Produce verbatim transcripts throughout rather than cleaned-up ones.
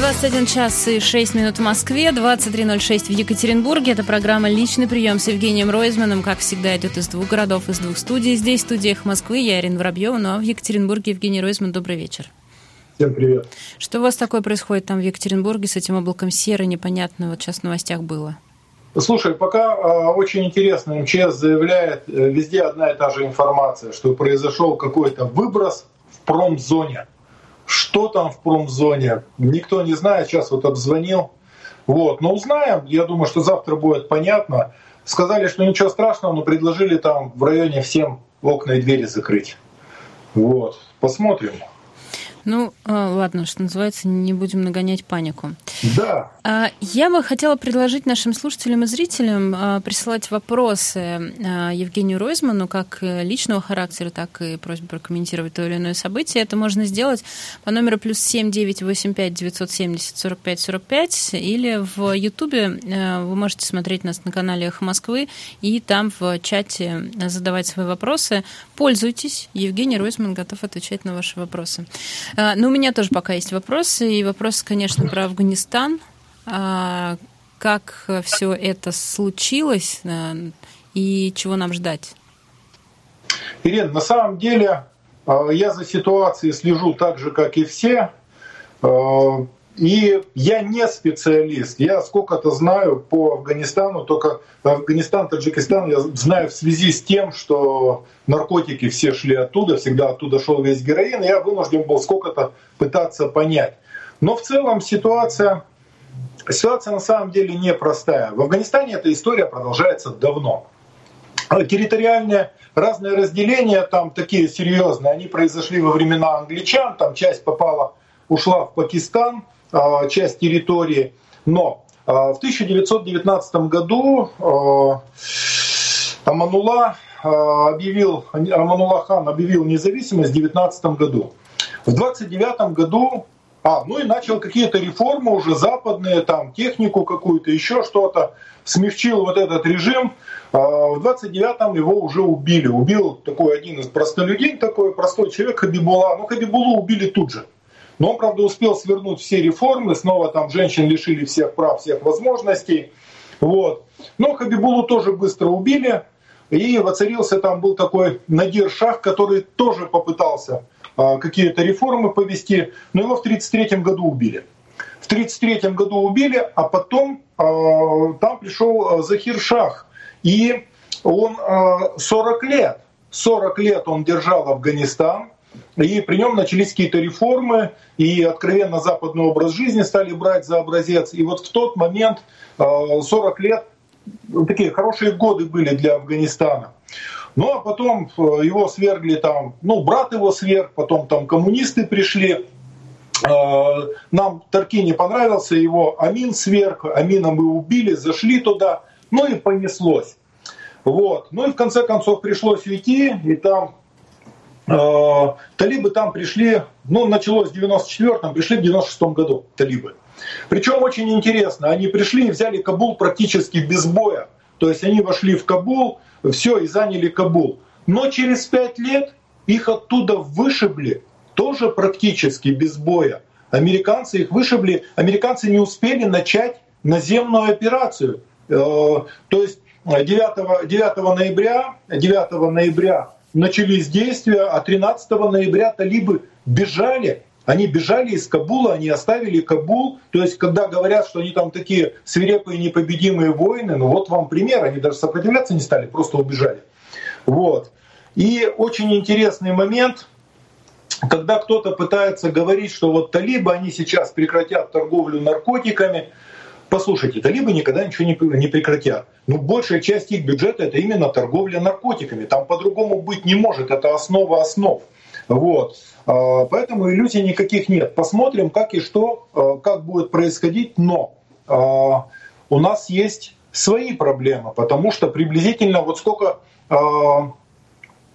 двадцать один час и шесть минут в Москве, двадцать три ноль шесть в Екатеринбурге. Это программа «Личный прием» с Евгением Ройзманом. Как всегда, идет из двух городов, из двух студий. Здесь в студиях Москвы я, Ирина Воробьева, ну а в Екатеринбурге Евгений Ройзман. Добрый вечер. Всем привет. Что у вас такое происходит там в Екатеринбурге с этим облаком серы, непонятно, вот сейчас в новостях было? Слушай, пока э, очень интересно, эм че эс заявляет, э, везде одна и та же информация, что произошел какой-то выброс в промзоне. Что там в промзоне, никто не знает, сейчас вот обзвонил. Вот. Но узнаем, я думаю, что завтра будет понятно. Сказали, что ничего страшного, но предложили там в районе всем окна и двери закрыть. Вот. Посмотрим. Ну, ладно, что называется, не будем нагонять панику. Да. Я бы хотела предложить нашим слушателям и зрителям присылать вопросы Евгению Ройзману, как личного характера, так и просьбу прокомментировать то или иное событие. Это можно сделать по номеру плюс семь девятьсот восемьдесят пять девятьсот семьдесят сорок пять сорок пять, или в Ютубе вы можете смотреть нас на канале «Эхо Москвы» и там в чате задавать свои вопросы. Пользуйтесь, Евгений Ройзман готов отвечать на ваши вопросы. Ну, у меня тоже пока есть вопросы, и вопросы, конечно, про Афганистан. Как все это случилось и чего нам ждать? Ирина, на самом деле я за ситуацией слежу так же, как и все. И я не специалист. Я сколько-то знаю по Афганистану, только Афганистан, Таджикистан я знаю в связи с тем, что наркотики все шли оттуда, всегда оттуда шел весь героин, и я вынужден был сколько-то пытаться понять. Но в целом ситуация, ситуация на самом деле непростая. В Афганистане эта история продолжается давно. Территориальные разные разделения там такие серьезные, они произошли во времена англичан, там часть попала, ушла в Пакистан, часть территории. Но в тысяча девятьсот девятнадцатом году Аманулла объявил, Аманулла хан объявил независимость в девятнадцатом году. В двадцать девятом году, а, ну и начал какие-то реформы уже западные, там технику какую-то, еще что-то, смягчил вот этот режим. В двадцать девятом его уже убили. Убил такой один из простолюдин, такой простой человек Хабибулла. Ну, Хабибуллу убили тут же. Но он, правда, успел свернуть все реформы, снова там женщин лишили всех прав, всех возможностей. Вот. Но Хабибуллу тоже быстро убили, и воцарился там был такой Надир Шах, который тоже попытался а, какие-то реформы повести, но его в тридцать третьем году убили. В тридцать третьем году убили, а потом а, там пришел Захир Шах, и он а, сорок лет, сорок лет он держал Афганистан. И при нем начались какие-то реформы, и откровенно западный образ жизни стали брать за образец. И вот в тот момент, сорок лет, такие хорошие годы были для Афганистана. Ну а потом его свергли там, ну брат его сверг, потом там коммунисты пришли. Нам Тарки не понравился, его Амин сверг, Амина мы убили, зашли туда, ну и понеслось. Вот. Ну и в конце концов пришлось уйти, и там... Талибы там пришли, ну, началось в девяносто четвёртом, пришли в девяносто шестом году талибы. Причем очень интересно, они пришли и взяли Кабул практически без боя. То есть они вошли в Кабул, все, и заняли Кабул. Но через пять лет их оттуда вышибли, тоже практически без боя. Американцы их вышибли, американцы не успели начать наземную операцию. То есть девятого ноября начались действия, а тринадцатого ноября талибы бежали. Они бежали из Кабула, они оставили Кабул. То есть, когда говорят, что они там такие свирепые непобедимые воины, ну вот вам пример, они даже сопротивляться не стали, просто убежали. Вот. И очень интересный момент, когда кто-то пытается говорить, что вот талибы, они сейчас прекратят торговлю наркотиками. Послушайте, талибы никогда ничего не прекратят. Но большая часть их бюджета — это именно торговля наркотиками. Там по-другому быть не может, это основа основ. Вот. Поэтому иллюзий никаких нет. Посмотрим, как и что, как будет происходить. Но у нас есть свои проблемы, потому что приблизительно вот сколько в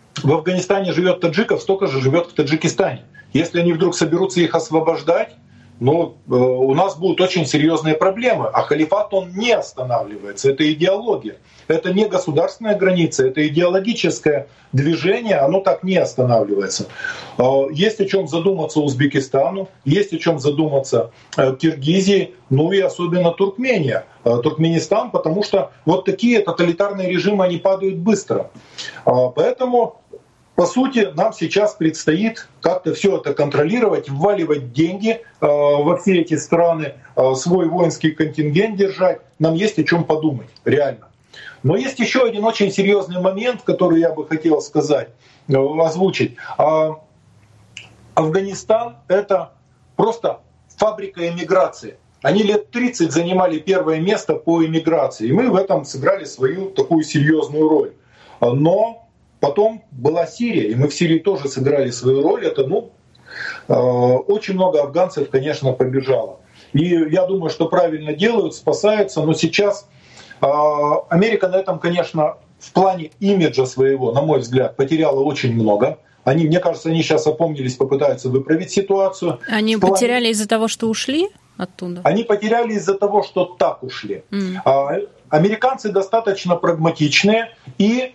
Афганистане живет таджиков, столько же живет в Таджикистане. Если они вдруг соберутся их освобождать, ну, у нас будут очень серьезные проблемы. А халифат, он не останавливается. Это идеология. Это не государственная граница, это идеологическое движение, оно так не останавливается. Есть о чем задуматься Узбекистану, есть о чем задуматься Киргизии, ну и особенно Туркмения, Туркменистан, потому что вот такие тоталитарные режимы, они падают быстро. Поэтому, по сути, нам сейчас предстоит как-то все это контролировать, вваливать деньги во все эти страны, свой воинский контингент держать. Нам есть о чем подумать, реально. Но есть еще один очень серьезный момент, который я бы хотел сказать, озвучить. Афганистан — это просто фабрика эмиграции. Они лет тридцать занимали первое место по эмиграции, и мы в этом сыграли свою такую серьезную роль. Но потом была Сирия, и мы в Сирии тоже сыграли свою роль. Это, ну, очень много афганцев, конечно, побежало. И я думаю, что правильно делают, спасаются, но сейчас Америка на этом, конечно, в плане имиджа своего, на мой взгляд, потеряла очень много. Они, мне кажется, они сейчас опомнились, попытаются выправить ситуацию. Они плане... потеряли из-за того, что ушли оттуда? Они потеряли из-за того, что так ушли. Mm. А, американцы достаточно прагматичные, и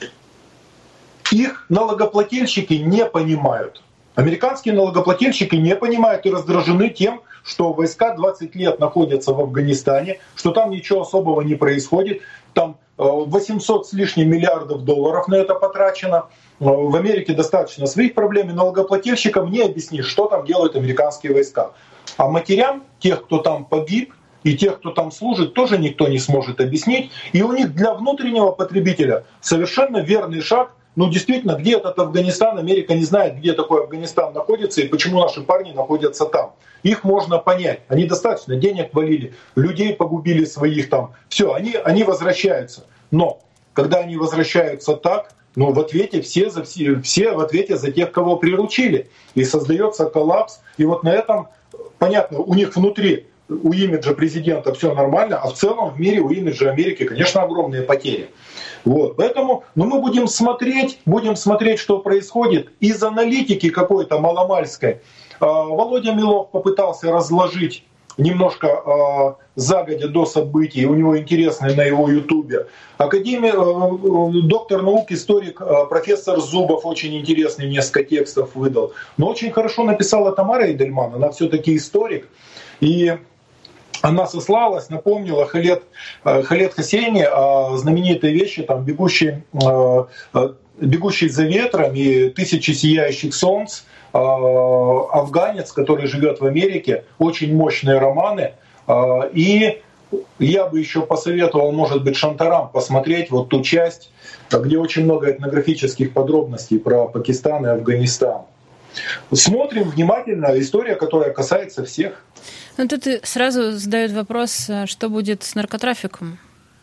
их налогоплательщики не понимают. Американские налогоплательщики не понимают и раздражены тем, что войска двадцать лет находятся в Афганистане, что там ничего особого не происходит. Там восемьсот с лишним миллиардов долларов на это потрачено. В Америке достаточно своих проблем, и налогоплательщикам не объяснишь, что там делают американские войска. А матерям, тех, кто там погиб, и тех, кто там служит, тоже никто не сможет объяснить. И у них для внутреннего потребителя совершенно верный шаг. Ну, действительно, где этот Афганистан, Америка не знает, где такой Афганистан находится и почему наши парни находятся там. Их можно понять. Они достаточно денег валили, людей погубили своих там. Все, они, они возвращаются. Но когда они возвращаются так, ну, в ответе все, за все, все в ответе за тех, кого приручили. И создается коллапс. И вот на этом, понятно, у них внутри, у имиджа президента все нормально, а в целом в мире у имиджа Америки, конечно, огромные потери. Вот, поэтому, ну, мы будем смотреть, будем смотреть, что происходит. Из аналитики какой-то маломальской э, Володя Милов попытался разложить немножко э, загодя до событий, у него интересный на его ютубе. Академия, э, доктор наук, историк, э, профессор Зубов очень интересный несколько текстов выдал. Но очень хорошо написала Тамара Эдельман, она все-таки историк. И она сослалась, напомнила Халед, Халед Хосейни знаменитые вещи, там, бегущий, бегущий за ветром и тысячи сияющих солнц, афганец, который живет в Америке, очень мощные романы. И я бы еще посоветовал, может быть, Шантарам посмотреть вот ту часть, где очень много этнографических подробностей про Пакистан и Афганистан. Смотрим внимательно, история, которая касается всех. Ну, тут сразу задают вопрос, что будет с наркотрафиком?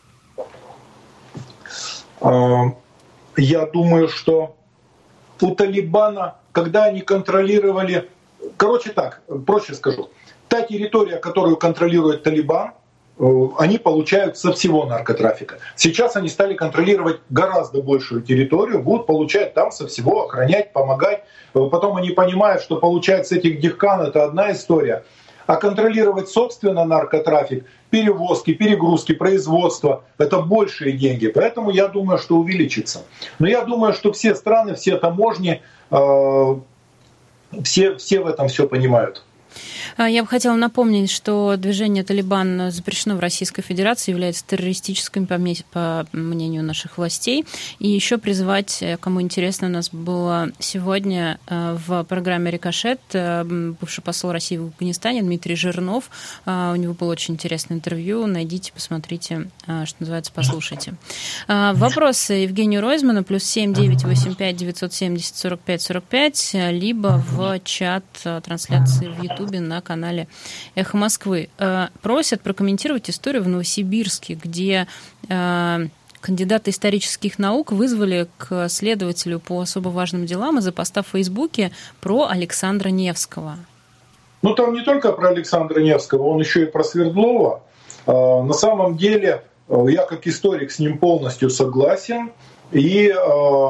Я думаю, что у Талибана, когда они контролировали... Короче так, проще скажу. Та территория, которую контролирует Талибан, они получают со всего наркотрафика. Сейчас они стали контролировать гораздо большую территорию, будут получать там со всего, охранять, помогать. Потом они понимают, что получать с этих дихкан — это одна история. А контролировать, собственно, наркотрафик, перевозки, перегрузки, производство — это большие деньги. Поэтому я думаю, что увеличится. Но я думаю, что все страны, все таможни, э, все, все в этом все понимают. Я бы хотела напомнить, что движение «Талибан» запрещено в Российской Федерации, является террористическим, по мнению наших властей. И еще призывать, кому интересно, у нас было сегодня в программе «Рикошет» бывший посол России в Афганистане Дмитрий Жирнов. У него было очень интересное интервью. Найдите, посмотрите, что называется, послушайте. Вопросы Евгению Ройзману плюс семь девять восемь пять девятьсот семьдесят сорок пять сорок пять, либо в чат трансляции в YouTube на канале «Эхо Москвы». Просят прокомментировать историю в Новосибирске, где кандидата исторических наук вызвали к следователю по особо важным делам из-за поста в Фейсбуке про Александра Невского. Ну, там не только про Александра Невского, он еще и про Свердлова. На самом деле, я как историк с ним полностью согласен. И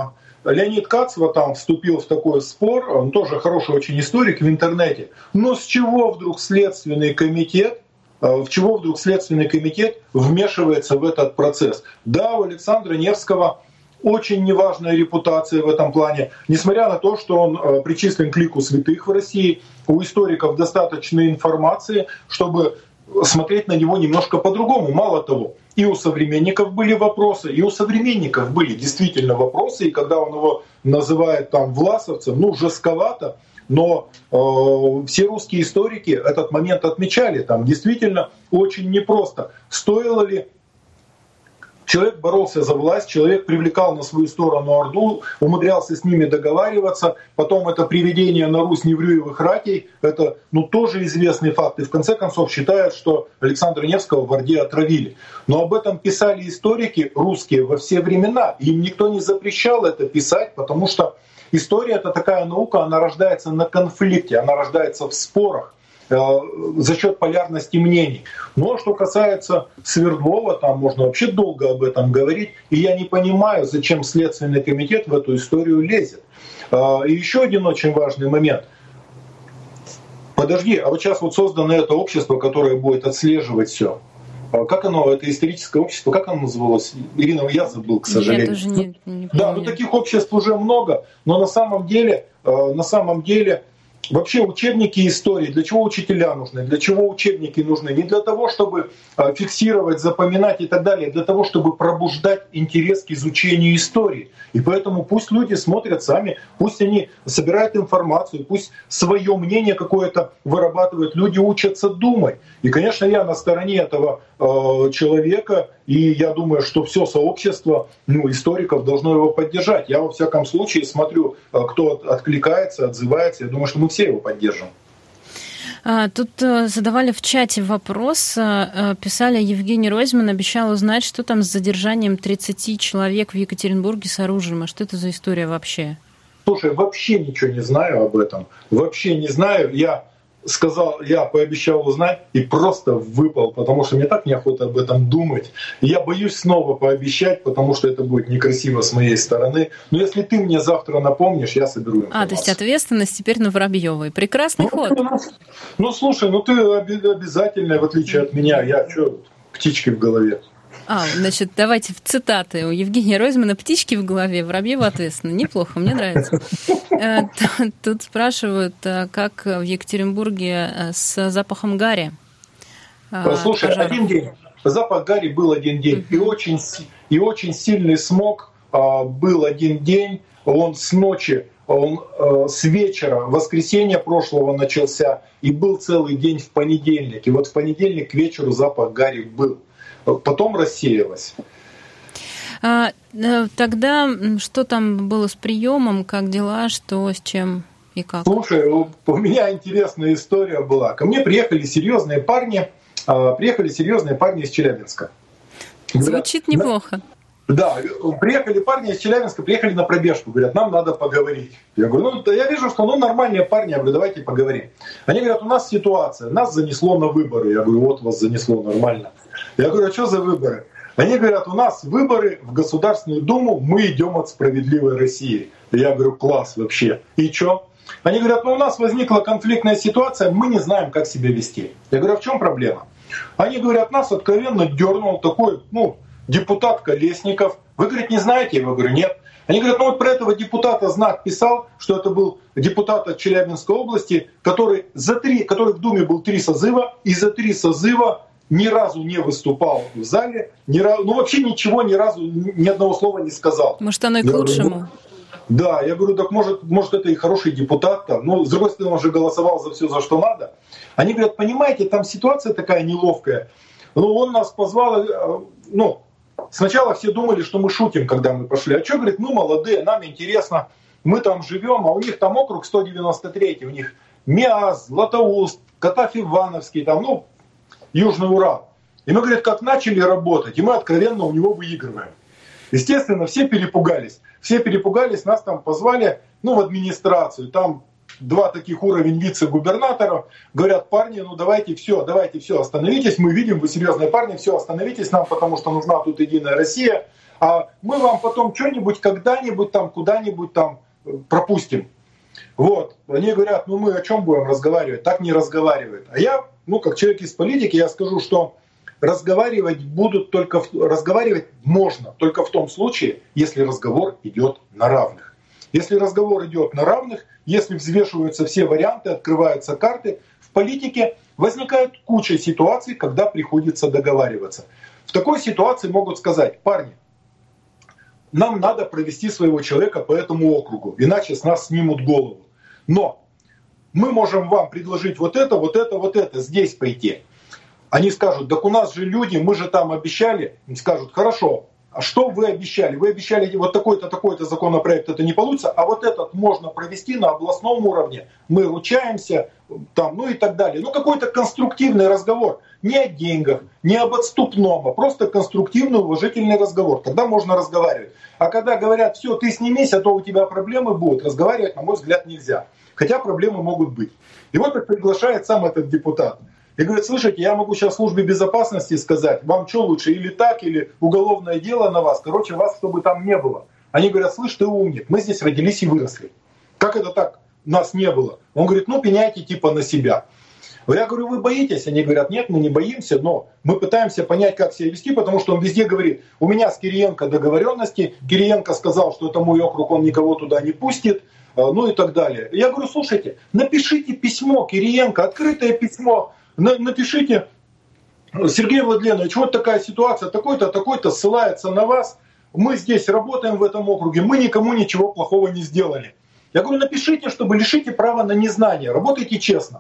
Леонид Кацва там вступил в такой спор, он тоже хороший очень историк в интернете. Но с чего вдруг Следственный комитет, в чего вдруг Следственный комитет вмешивается в этот процесс? Да, у Александра Невского очень неважная репутация в этом плане. Несмотря на то, что он причислен к лику святых в России, у историков достаточно информации, чтобы смотреть на него немножко по-другому. Мало того, и у современников были вопросы, и у современников были действительно вопросы, и когда он его называет там власовцем, ну, жестковато, но э, все русские историки этот момент отмечали, там действительно очень непросто. Стоило ли... Человек боролся за власть, человек привлекал на свою сторону Орду, умудрялся с ними договариваться. Потом это приведение на Русь Неврюевых ратей, это ну, тоже известный факт. И в конце концов считают, что Александра Невского в Орде отравили. Но об этом писали историки русские во все времена. Им никто не запрещал это писать, потому что история — это такая наука, она рождается на конфликте, она рождается в спорах за счет полярности мнений. Но что касается Свердлова, там можно вообще долго об этом говорить. И я не понимаю, зачем Следственный комитет в эту историю лезет. И еще один очень важный момент. Подожди, а вот сейчас вот создано это общество, которое будет отслеживать все. Как оно, это историческое общество, как оно называлось? Ирина, я забыл, к сожалению. Я тоже не, не да, ну таких обществ уже много, но на самом деле, на самом деле, вообще учебники истории, для чего учителя нужны, для чего учебники нужны? Не для того, чтобы фиксировать, запоминать и так далее, а для того, чтобы пробуждать интерес к изучению истории. И поэтому пусть люди смотрят сами, пусть они собирают информацию, пусть свое мнение какое-то вырабатывают, люди учатся думать. И, конечно, я на стороне этого э, человека, и я думаю, что все сообщество ну, историков должно его поддержать. Я во всяком случае смотрю, кто откликается, отзывается, я думаю, что мы все его поддержим. Тут задавали в чате вопрос, писали, Евгений Ройзман обещал узнать, что там с задержанием тридцати человек в Екатеринбурге с оружием. А что это за история вообще? Слушай, вообще ничего не знаю об этом. Вообще не знаю. Я сказал, я пообещал узнать и просто выпал, потому что мне так неохота об этом думать. И я боюсь снова пообещать, потому что это будет некрасиво с моей стороны. Но если ты мне завтра напомнишь, я соберу информацию. А, то есть ответственность теперь на Воробьевой. Прекрасный ну, ход. Ну, ну, слушай, ну ты обязательно, в отличие от меня, я что, птички в голове. А, значит, давайте в цитаты. У Евгения Ройзмана птички в голове, Воробьева ответственно. Неплохо, мне нравится. Тут спрашивают, как в Екатеринбурге с запахом гари. Слушай, пожаров. Один день. Запах гари был один день. Uh-huh. И, очень, и очень сильный смог был один день. Он с ночи, он с вечера воскресенья прошлого начался и был целый день в понедельник. И вот в понедельник к вечеру запах гари был. Потом рассеялось. А, тогда что там было с приемом, как дела, что с чем и как? Слушай, у меня интересная история была. Ко мне приехали серьезные парни, приехали серьезные парни из Челябинска. Звучит неплохо. Да, приехали парни из Челябинска, приехали на пробежку, говорят, нам надо поговорить. Я говорю, ну, я вижу, что ну, нормальные парни, я говорю, давайте поговорим. Они говорят, у нас ситуация, нас занесло на выборы. Я говорю, вот вас занесло нормально. Я говорю, а что за выборы? Они говорят, у нас выборы в Государственную Думу, мы идем от «Справедливой России». Я говорю, класс вообще. И что? Они говорят, ну у нас возникла конфликтная ситуация, мы не знаем, как себя вести. Я говорю, а в чем проблема? Они говорят, нас откровенно дернул такой, ну, депутат Колесников. Вы, говорит, не знаете? Я говорю, нет. Они говорят, ну вот про этого депутата знак писал, что это был депутат от Челябинской области, который, за три, который в Думе был три созыва, и за три созыва ни разу не выступал в зале, ни разу, ну вообще ничего, ни разу, ни одного слова не сказал. Может, оно и к я лучшему. Говорю, да, я говорю, так может, может это и хороший депутат, там. Но с другой стороны, он же голосовал за все, за что надо. Они говорят, понимаете, там ситуация такая неловкая. Ну, он нас позвал, ну, сначала все думали, что мы шутим, когда мы пошли. А что, говорит, ну, молодые, нам интересно, мы там живем, а у них там округ сто девяносто три, у них Миас, Златоуст, Катав-Ивановский, там, ну, Южный Урал. И мы, говорит, как начали работать, и мы откровенно у него выигрываем. Естественно, все перепугались. Все перепугались, нас там позвали, ну, в администрацию. Там два таких уровень вице-губернаторов. Говорят, парни, ну давайте все, давайте все, остановитесь. Мы видим, вы серьезные парни, все, остановитесь нам, потому что нужна тут Единая Россия. а мы вам потом что-нибудь когда-нибудь там куда-нибудь там пропустим. Вот. Они говорят, ну мы о чем будем разговаривать? Так не разговаривают. А я, ну как человек из политики, я скажу, что разговаривать будут только, разговаривать можно только в том случае, если разговор идет на равных. Если разговор идет на равных, если взвешиваются все варианты, открываются карты, в политике возникает куча ситуаций, когда приходится договариваться. В такой ситуации могут сказать, парни, нам надо провести своего человека по этому округу, иначе с нас снимут голову. Но мы можем вам предложить вот это, вот это, вот это, здесь пойти. Они скажут, так у нас же люди, мы же там обещали. Они скажут, хорошо, а что вы обещали? Вы обещали вот такой-то, такой-то законопроект, это не получится, а вот этот можно провести на областном уровне. Мы ручаемся, там, ну и так далее. Ну какой-то конструктивный разговор. Не о деньгах, не об отступном, а просто конструктивный, уважительный разговор. Тогда можно разговаривать. А когда говорят, все, ты снимись, а то у тебя проблемы будут, разговаривать, на мой взгляд, нельзя. Хотя проблемы могут быть. И вот так приглашает сам этот депутат. И говорит, слушайте, я могу сейчас службе безопасности сказать, вам что лучше, или так, или уголовное дело на вас, короче, вас чтобы там не было. Они говорят, слышь, ты умник, мы здесь родились и выросли. Как это так, нас не было? Он говорит, ну пеняйте типа на себя. Я говорю, вы боитесь? Они говорят, нет, мы не боимся, но мы пытаемся понять, как себя вести, потому что он везде говорит, у меня с Кириенко договоренности, Кириенко сказал, что это мой округ, он никого туда не пустит, ну и так далее. Я говорю, слушайте, напишите письмо Кириенко, открытое письмо, напишите, Сергей Владленович, вот такая ситуация, такой-то, такой-то ссылается на вас, мы здесь работаем в этом округе, мы никому ничего плохого не сделали. Я говорю, напишите, чтобы лишите права на незнание, работайте честно.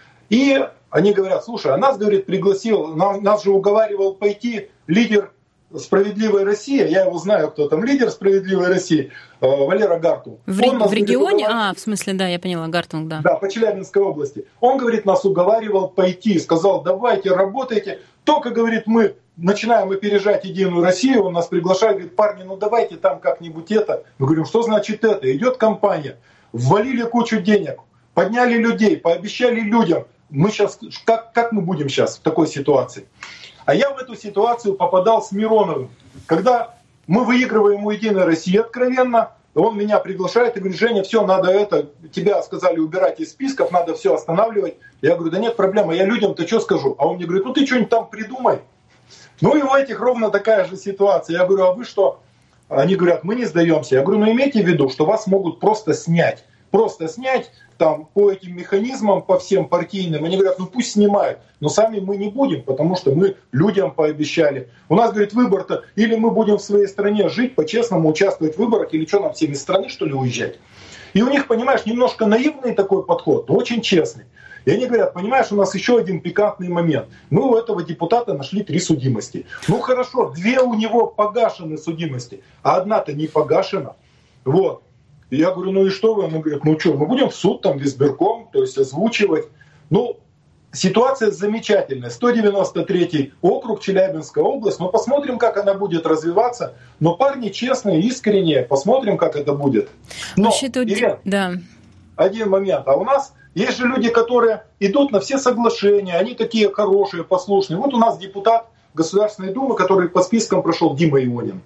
И они говорят, слушай, а нас, говорит, пригласил, нас же уговаривал пойти лидер «Справедливой России», я его знаю, кто там лидер «Справедливой России», Валера Гартунг. В, ре- в регионе? Уговар... А, в смысле, да, я поняла, Гартунг, да. Да, по Челябинской области. Он, говорит, нас уговаривал пойти, сказал, давайте, работайте. Только, говорит, мы начинаем опережать Единую Россию, он нас приглашает, говорит, парни, ну давайте там как-нибудь это. Мы говорим, что значит это? Идет кампания, ввалили кучу денег, подняли людей, пообещали людям. Мы сейчас, как, как мы будем сейчас в такой ситуации? А я в эту ситуацию попадал с Мироновым. Когда мы выигрываем у Единой России откровенно, он меня приглашает и говорит, Женя, все, надо это, тебя сказали убирать из списков, надо все останавливать. Я говорю, да нет проблем, я людям-то что скажу? А он мне говорит, ну ты что-нибудь там придумай. Ну и у этих ровно такая же ситуация. Я говорю, а вы что? Они говорят, мы не сдаемся. Я говорю, ну имейте в виду, что вас могут просто снять. Просто снять там по этим механизмам, по всем партийным. Они говорят, ну пусть снимают, но сами мы не будем, потому что мы людям пообещали. У нас, говорит, выбор-то, или мы будем в своей стране жить, по-честному участвовать в выборах, или что нам всем из страны, что ли, уезжать? И у них, понимаешь, немножко наивный такой подход, но очень честный. И они говорят, понимаешь, у нас еще один пикантный момент. Мы у этого депутата нашли три судимости. Ну хорошо, две у него погашены судимости, а одна-то не погашена. Вот. И я говорю, ну и что вы? Они говорят, ну что, мы будем в суд, там, в избирком, то есть озвучивать. Ну, ситуация замечательная. сто девяносто третий округ, Челябинская область. Ну, посмотрим, как она будет развиваться. Но парни честные, искренние. Посмотрим, как это будет. Но, Ирина, да. один момент. А у нас есть же люди, которые идут на все соглашения. Они такие хорошие, послушные. Вот у нас депутат Государственной Думы, который по спискам прошел, Дима Ионин.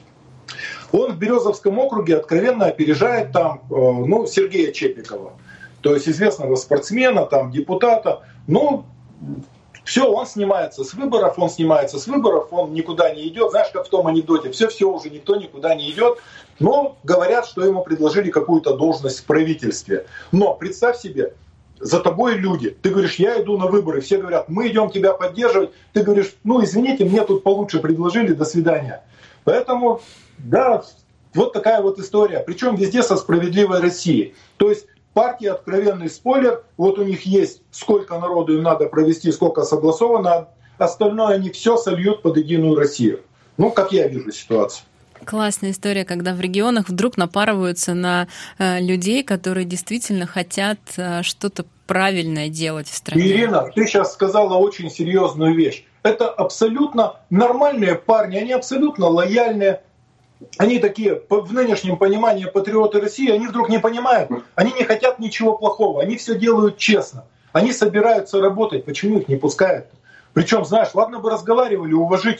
Он в Березовском округе откровенно опережает там, ну, Сергея Чепикова, то есть известного спортсмена, там, депутата. Ну, все, он снимается с выборов, он снимается с выборов, он никуда не идет. Знаешь, как в том анекдоте, все-все, уже никто никуда не идет. Но говорят, что ему предложили какую-то должность в правительстве. Но представь себе, за тобой люди. Ты говоришь, я иду на выборы. Все говорят, мы идем тебя поддерживать. Ты говоришь, ну, извините, мне тут получше предложили, до свидания. Поэтому... Да, вот такая вот история. Причем везде со «Справедливой Россией». То есть партия откровенный спойлер. Вот у них есть сколько народу им надо провести, сколько согласовано. Остальное они все сольют под Единую Россию. Ну, как я вижу ситуацию. Классная история, когда в регионах вдруг напарываются на э, людей, которые действительно хотят э, что-то правильное делать в стране. Ирина, ты сейчас сказала очень серьезную вещь. Это абсолютно нормальные парни, они абсолютно лояльные. Они такие, в нынешнем понимании патриоты России, они вдруг не понимают, они не хотят ничего плохого, они все делают честно. Они собираются работать, почему их не пускают? Причем, знаешь, ладно бы разговаривали уважительно,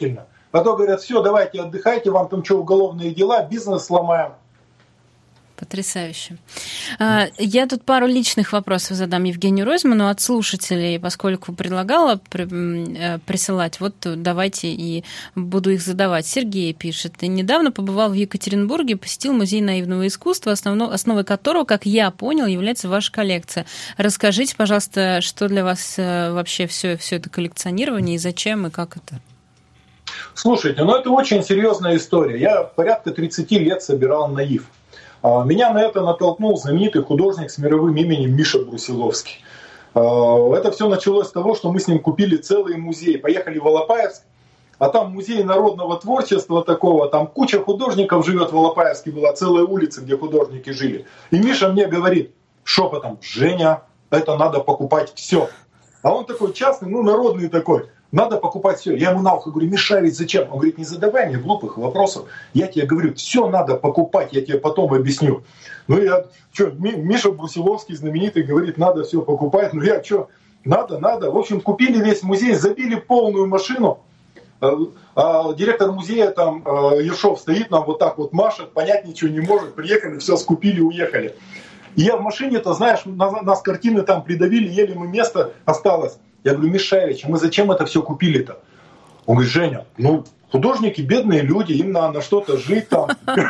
А то говорят, все, давайте отдыхайте, вам там что, уголовные дела, бизнес сломаем. Потрясающе. Я тут пару личных вопросов задам Евгению Ройзману от слушателей, поскольку предлагала присылать. Вот давайте и буду их задавать. Сергей пишет. Недавно побывал в Екатеринбурге, посетил музей наивного искусства, основной которого, как я понял, является ваша коллекция. Расскажите, пожалуйста, что для вас вообще все, все это коллекционирование и зачем, и как это? Слушайте, ну это очень серьезная история. Я порядка тридцать лет собирал наив. Меня на это натолкнул знаменитый художник с мировым именем Миша Брусиловский. Это все началось с того, что мы с ним купили целый музей. Поехали в Алапаевск, а там музей народного творчества такого, там куча художников живет в Алапаевске, была целая улица, где художники жили. И Миша мне говорит шепотом: Женя, это надо покупать все. А он такой частный, ну народный такой. Надо покупать все. Я ему на ухо говорю: Миша, ведь зачем? Он говорит: не задавай мне глупых вопросов. Я тебе говорю, все надо покупать, я тебе потом объясню. Ну я, что, Миша Брусиловский знаменитый говорит, надо все покупать. Ну я что, надо, надо. В общем, купили весь музей, забили полную машину. А директор музея там, Ершов, стоит, нам вот так вот машет, понять ничего не может. Приехали, все скупили, уехали. И я в машине-то, знаешь, нас картины там придавили, еле мы место осталось. Я говорю: Мишевич, мы зачем это все купили-то? Он говорит: Женя, ну художники бедные люди, им надо на что-то жить там.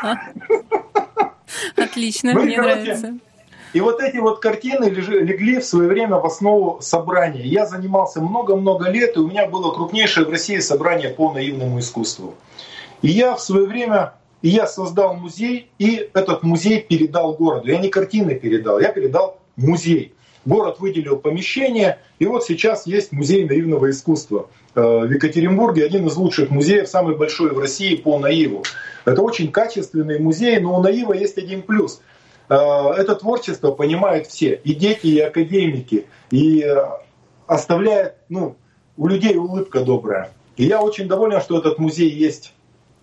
Отлично, мне нравится. И вот эти вот картины легли в свое время в основу собрания. Я занимался много-много лет, и у меня было крупнейшее в России собрание по наивному искусству. И я в свое время, и я создал музей, и этот музей передал городу. Я не картины передал, я передал музей. Город выделил помещение, и вот сейчас есть музей наивного искусства в Екатеринбурге, один из лучших музеев, самый большой в России по наиву. Это очень качественный музей, но у наива есть один плюс. Это творчество понимают все, и дети, и академики, и оставляет, ну, у людей улыбка добрая. И я очень доволен, что этот музей есть.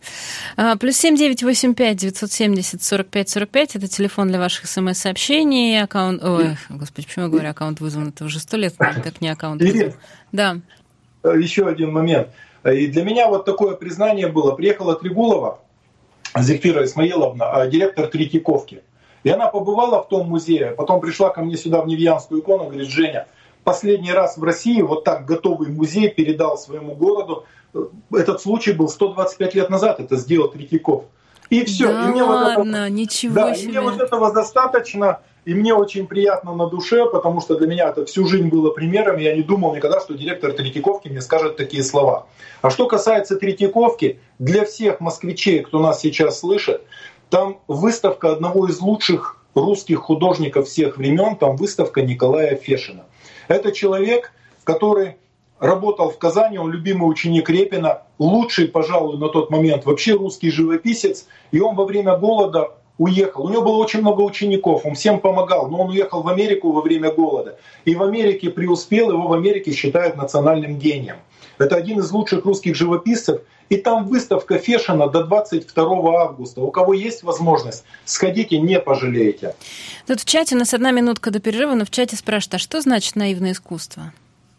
Плюс семь девять восемь пять девятьсот семьдесят сорок пять сорок пять это телефон для ваших смс-сообщений. Аккаунт. Ой, господи, почему я говорю аккаунт вызван? Это уже сто лет, как не аккаунт вызван. Да. Еще один момент. И для меня вот такое признание было. Приехала Трегулова, Зефира Исмаиловна, директор Третьяковки. И она побывала в том музее, потом пришла ко мне сюда в Невьянскую икону, говорит: Женя, последний раз в России вот так готовый музей передал своему городу. Этот случай был сто двадцать пять лет назад, это сделал Третьяков. И все. Да и мне ладно, вот этого, ничего да, себе. И мне вот этого достаточно, и мне очень приятно на душе, потому что для меня это всю жизнь было примером. Я не думал никогда, что директор Третьяковки мне скажет такие слова. А что касается Третьяковки, для всех москвичей, кто нас сейчас слышит, там выставка одного из лучших русских художников всех времен, там выставка Николая Фешина. Это человек, который работал в Казани, он любимый ученик Репина, лучший, пожалуй, на тот момент вообще русский живописец. И он во время голода уехал. У него было очень много учеников, он всем помогал, но он уехал в Америку во время голода. И в Америке преуспел, его в Америке считают национальным гением. Это один из лучших русских живописцев. И там выставка Фешина до двадцать второго августа. У кого есть возможность, сходите, не пожалеете. Тут в чате, у нас одна минутка до перерыва, но в чате спрашивают: а что значит наивное искусство?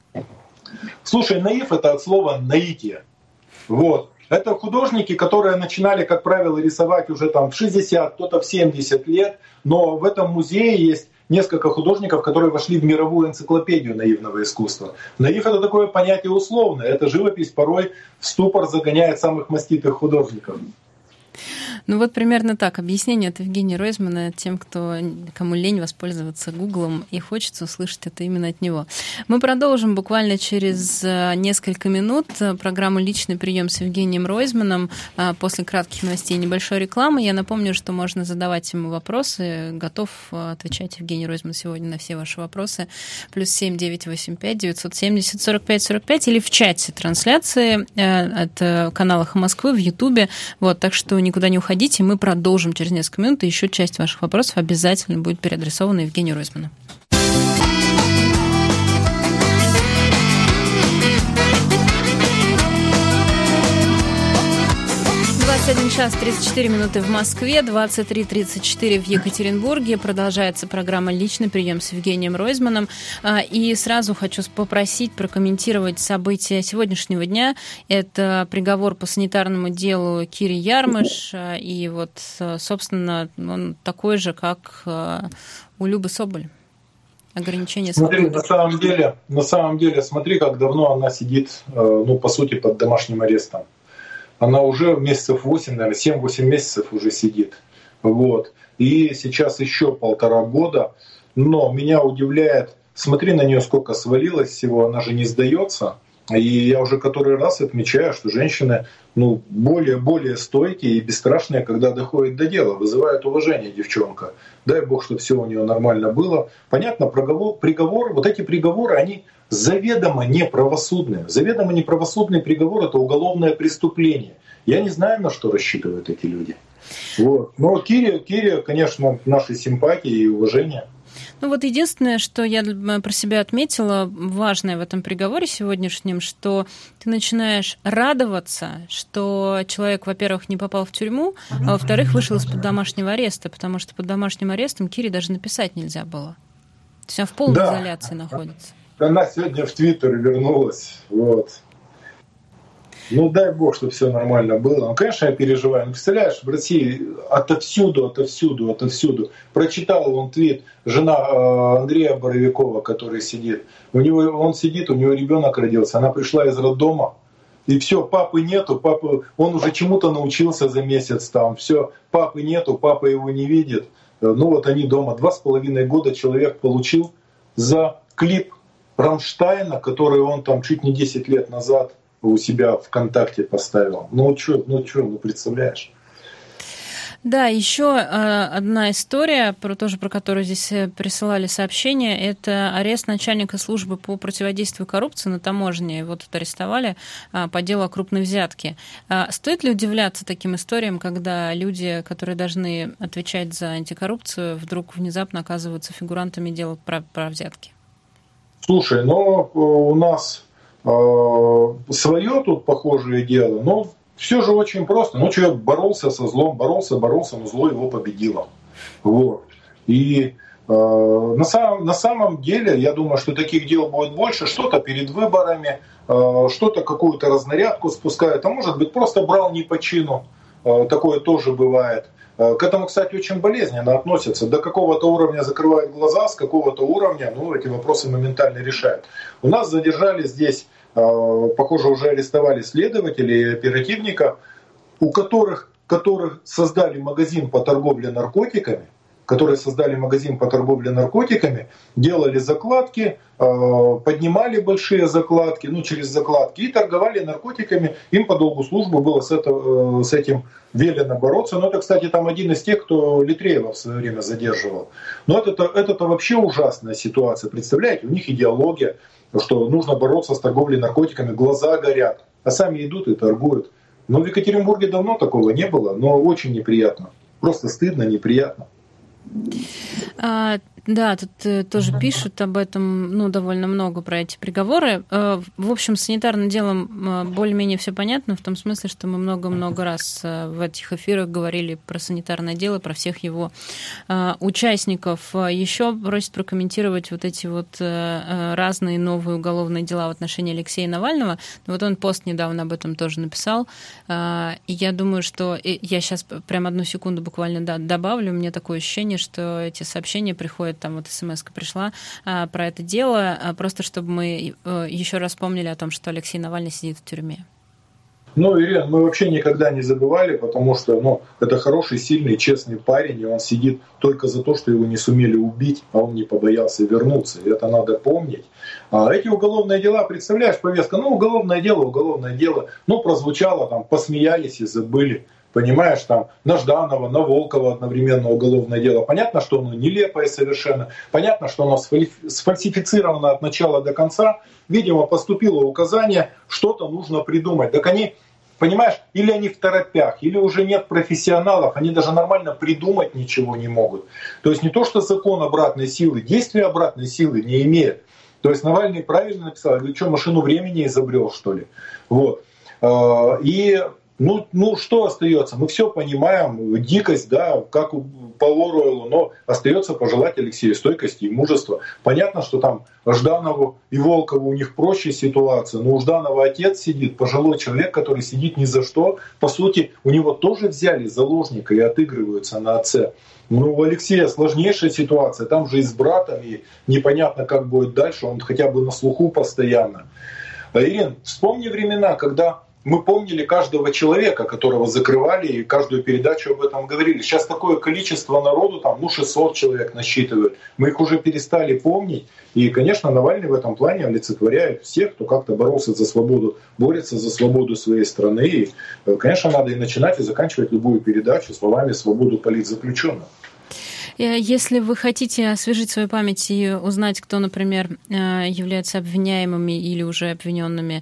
Слушай, наив — это от слова наитие. Вот. Это художники, которые начинали, как правило, рисовать уже там в шестьдесят, кто-то в семьдесят лет. Но в этом музее есть несколько художников, которые вошли в мировую энциклопедию наивного искусства. Наив — это такое понятие условное. Эта живопись порой в ступор загоняет самых маститых художников. Ну вот примерно так. Объяснение от Евгения Ройзмана тем, кто, кому лень воспользоваться Гуглом и хочется услышать это именно от него. Мы продолжим буквально через несколько минут программу «Личный прием» с Евгением Ройзманом после кратких новостей и небольшой рекламы. Я напомню, что можно задавать ему вопросы. Готов отвечать Евгений Ройзман сегодня на все ваши вопросы. Плюс семь девять восемь пять девятьсот семьдесят сорок пять сорок пять или в чате трансляции от канала «Эхо Москвы» в Ютубе. Вот, так что никуда не уходите. Мы продолжим через несколько минут, и еще часть ваших вопросов обязательно будет переадресована Евгению Ройзману. двадцать один час тридцать четыре минуты в Москве, двадцать три тридцать четыре в Екатеринбурге. Продолжается программа «Личный прием» с Евгением Ройзманом. И сразу хочу попросить прокомментировать события сегодняшнего дня. Это приговор по санитарному делу Кири Ярмыш. И вот, собственно, он такой же, как у Любы Соболь. Ограничение смотри, свободы. на самом деле, на самом деле, смотри, как давно она сидит, ну, по сути, под домашним арестом. Она уже месяцев восемь, наверное, семь-восемь месяцев уже сидит. Вот. И сейчас еще полтора года. Но меня удивляет, смотри на нее, сколько свалилось всего, она же не сдается. И я уже который раз отмечаю, что женщины, ну, более-более стойкие и бесстрашные, когда доходят до дела, вызывает уважение девчонка. Дай Бог, чтобы все у нее нормально было. Понятно, приговор, приговор, вот эти приговоры, они заведомо неправосудные. Заведомо неправосудный приговор — это уголовное преступление. Я не знаю, на что рассчитывают эти люди. Вот. Но Кире, Кире, конечно, наши симпатии и уважение. Ну вот единственное, что я про себя отметила, важное в этом приговоре сегодняшнем, что ты начинаешь радоваться, что человек, во-первых, не попал в тюрьму, а во-вторых, вышел из-под домашнего ареста, потому что под домашним арестом Кире даже написать нельзя было. То есть она в полной да. изоляции находится. Она сегодня в Твиттер вернулась. Вот. Ну, дай Бог, чтобы все нормально было. Ну, конечно, я переживаю. Ну, представляешь, в России отовсюду, отовсюду, отовсюду. Прочитал он твит, жена э, Андрея Боровикова, который сидит. У него, он сидит, у него ребенок родился. Она пришла из роддома. И все, папы нету, папы, он уже чему-то научился за месяц там. Все, папы нету, папа его не видит. Ну вот они дома. Два с половиной года человек получил за клип Рамштайна, который он там чуть не десять лет назад у себя ВКонтакте поставил. Ну что, ну что, ну представляешь? Да, еще одна история, про, тоже про которую здесь присылали сообщения, это арест начальника службы по противодействию коррупции на таможне. Его тут арестовали по делу о крупной взятке. Стоит ли удивляться таким историям, когда люди, которые должны отвечать за антикоррупцию, вдруг внезапно оказываются фигурантами дела про, про взятки? Слушай, ну у нас э, свое тут похожее дело, но все же очень просто. Ну, человек боролся со злом, боролся, боролся, но зло его победило. Вот. И э, на, самом, на самом деле, я думаю, что таких дел будет больше. Что-то перед выборами, э, что-то какую-то разнарядку спускают, а может быть просто брал не по чину. Э, такое тоже бывает. К этому, кстати, очень болезненно относятся. До какого-то уровня закрывают глаза, с какого-то уровня ну, эти вопросы моментально решают. У нас задержали здесь, похоже, уже арестовали следователей и оперативников, у которых, которых создали магазин по торговле наркотиками, которые создали магазин по торговле наркотиками, делали закладки, поднимали большие закладки, ну через закладки и торговали наркотиками. Им по долгу службы было с, это, с этим велено бороться. Но это, кстати, там один из тех, кто Литреева в свое время задерживал. Но это, это вообще ужасная ситуация. Представляете, у них идеология, что нужно бороться с торговлей наркотиками, глаза горят, а сами идут и торгуют. Но в Екатеринбурге давно такого не было, но очень неприятно. Просто стыдно, неприятно. А, да, тут тоже пишут об этом, ну, довольно много про эти приговоры. В общем, с санитарным делом более-менее все понятно, в том смысле, что мы много-много раз в этих эфирах говорили про санитарное дело, про всех его участников. Еще просят прокомментировать вот эти вот разные новые уголовные дела в отношении Алексея Навального. Вот он пост недавно об этом тоже написал. И я думаю, что... Я сейчас прям одну секунду буквально добавлю. У меня такое ощущение, что эти сообщения приходят, там вот смс-ка пришла а, про это дело, а, просто чтобы мы а, еще раз помнили о том, что Алексей Навальный сидит в тюрьме. Ну, Ирина, мы вообще никогда не забывали, потому что ну, это хороший, сильный, честный парень, и он сидит только за то, что его не сумели убить, а он не побоялся вернуться. И это надо помнить. А эти уголовные дела, представляешь, повестка, ну, уголовное дело, уголовное дело, ну, прозвучало, там, посмеялись и забыли. Понимаешь, там, на Жданова, на Волкова одновременно уголовное дело. Понятно, что оно нелепое совершенно. Понятно, что оно сфальсифицировано от начала до конца. Видимо, поступило указание, что-то нужно придумать. Так они, понимаешь, или они в торопях, или уже нет профессионалов, они даже нормально придумать ничего не могут. То есть не то, что закон обратной силы, действие обратной силы не имеет. То есть Навальный правильно написал, говорит, что машину времени изобрел, что ли. Вот. И Ну, ну, что остается? Мы все понимаем, дикость, да, как по Оруэллу, но остается пожелать Алексею стойкости и мужества. Понятно, что там Жданову и Волкову у них проще ситуация, но у Жданова отец сидит, пожилой человек, который сидит ни за что. По сути, у него тоже взяли заложника и отыгрываются на отце. Ну, у Алексея сложнейшая ситуация, там же и с братом, и непонятно, как будет дальше, он хотя бы на слуху постоянно. Ирин, вспомни времена, когда мы помнили каждого человека, которого закрывали, и каждую передачу об этом говорили. Сейчас такое количество народу, там, ну, шестьсот человек насчитывают. Мы их уже перестали помнить. И, конечно, Навальный в этом плане олицетворяет всех, кто как-то боролся за свободу, борется за свободу своей страны. И, конечно, надо и начинать, и заканчивать любую передачу словами «свободу политзаключенных». Если вы хотите освежить свою память и узнать, кто, например, является обвиняемыми или уже обвиненными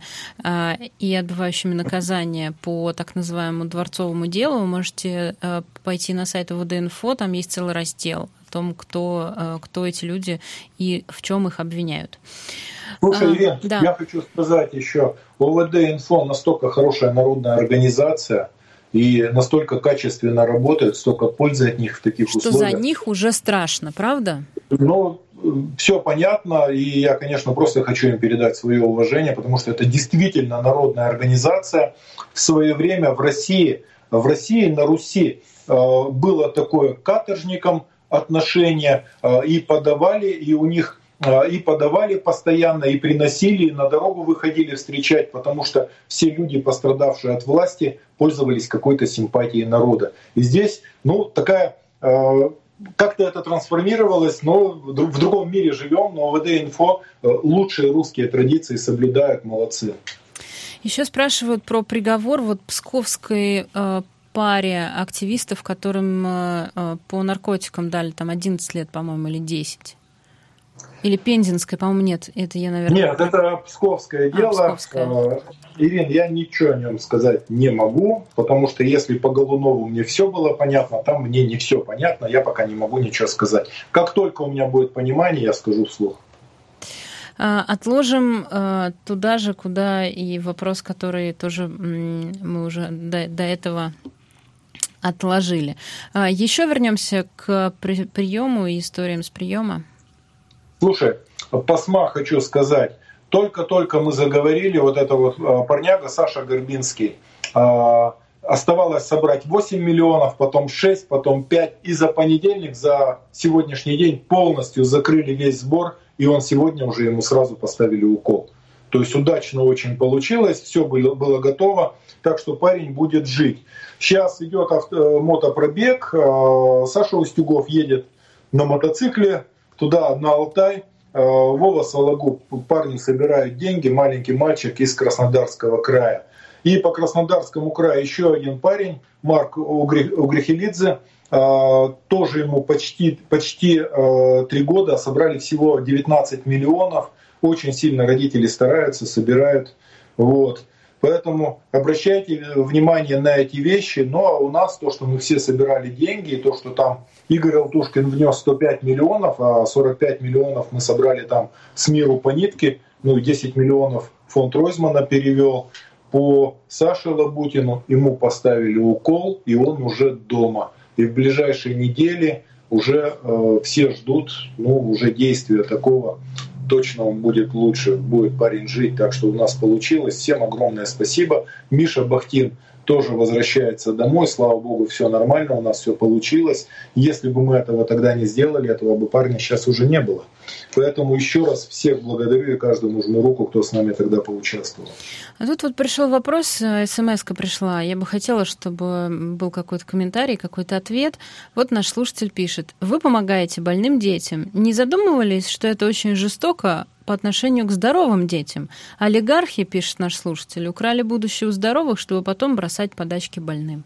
и отбывающими наказание по так называемому дворцовому делу, вы можете пойти на сайт ОВД-инфо, там есть целый раздел о том, кто, кто эти люди и в чем их обвиняют. Слушай, Ирина, а, да. я хочу сказать еще, ОВД-инфо настолько хорошая народная организация, и настолько качественно работают, столько пользы от них в таких что условиях. Что за них уже страшно, правда? Ну, все понятно, и я, конечно, просто хочу им передать свое уважение, потому что это действительно народная организация. В свое время в России, в России на Руси было такое к каторжникам отношение, и подавали, и у них и подавали постоянно, и приносили, и на дорогу выходили встречать, потому что все люди, пострадавшие от власти, пользовались какой-то симпатией народа. И здесь, ну, такая, э, как-то это трансформировалось, но в другом мире живем, но ОВД-инфо лучшие русские традиции соблюдают, молодцы. Еще спрашивают про приговор вот псковской э, паре активистов, которым э, по наркотикам дали там одиннадцать лет, по-моему, или десять. Или Пензенская, по-моему, нет. Это я, наверное... Нет, это псковское дело. А, псковское. Ирин, я ничего о нем сказать не могу, потому что если по Голунову мне все было понятно, там мне не все понятно, я пока не могу ничего сказать. Как только у меня будет понимание, я скажу вслух. Отложим туда же, куда и вопрос, который тоже мы уже до, до этого отложили. Еще вернемся к приему и историям с приема. Слушай, по СМА хочу сказать, только-только мы заговорили, вот эта вот парняга Саша Горбинский, оставалось собрать восемь миллионов, потом шесть, потом пять, и за понедельник, за сегодняшний день полностью закрыли весь сбор, и он сегодня уже ему сразу поставили укол. То есть удачно очень получилось, все было, было готово, так что парень будет жить. Сейчас идет авто, мотопробег, Саша Устюгов едет на мотоцикле, туда, на Алтай, Вова Сологуб, парни собирают деньги, маленький мальчик из Краснодарского края. И по Краснодарскому краю еще один парень, Марк Угрихелидзе, тоже ему почти, почти три года, собрали всего девятнадцать миллионов, очень сильно родители стараются, собирают. Вот. Поэтому обращайте внимание на эти вещи. Но у нас то, что мы все собирали деньги, и то, что там Игорь Алтушкин внес сто пять миллионов, а сорок пять миллионов мы собрали там с миру по нитке, ну десять миллионов фонд Ройзмана перевел. По Саше Лабутину ему поставили укол, и он уже дома. И в ближайшие недели уже э, все ждут, ну, уже действия такого. Точно он будет лучше, будет парень жить. Так что у нас получилось. Всем огромное спасибо. Миша Бахтин тоже возвращается домой. Слава богу, все нормально, у нас все получилось. Если бы мы этого тогда не сделали, этого бы парня сейчас уже не было. Поэтому еще раз всех благодарю и каждому жму руку, кто с нами тогда поучаствовал. А тут вот пришел вопрос, смс-ка пришла. Я бы хотела, чтобы был какой-то комментарий, какой-то ответ. Вот наш слушатель пишет. Вы помогаете больным детям. Не задумывались, что это очень жестоко по отношению к здоровым детям? Олигархи, пишет наш слушатель, украли будущее у здоровых, чтобы потом бросать подачки больным.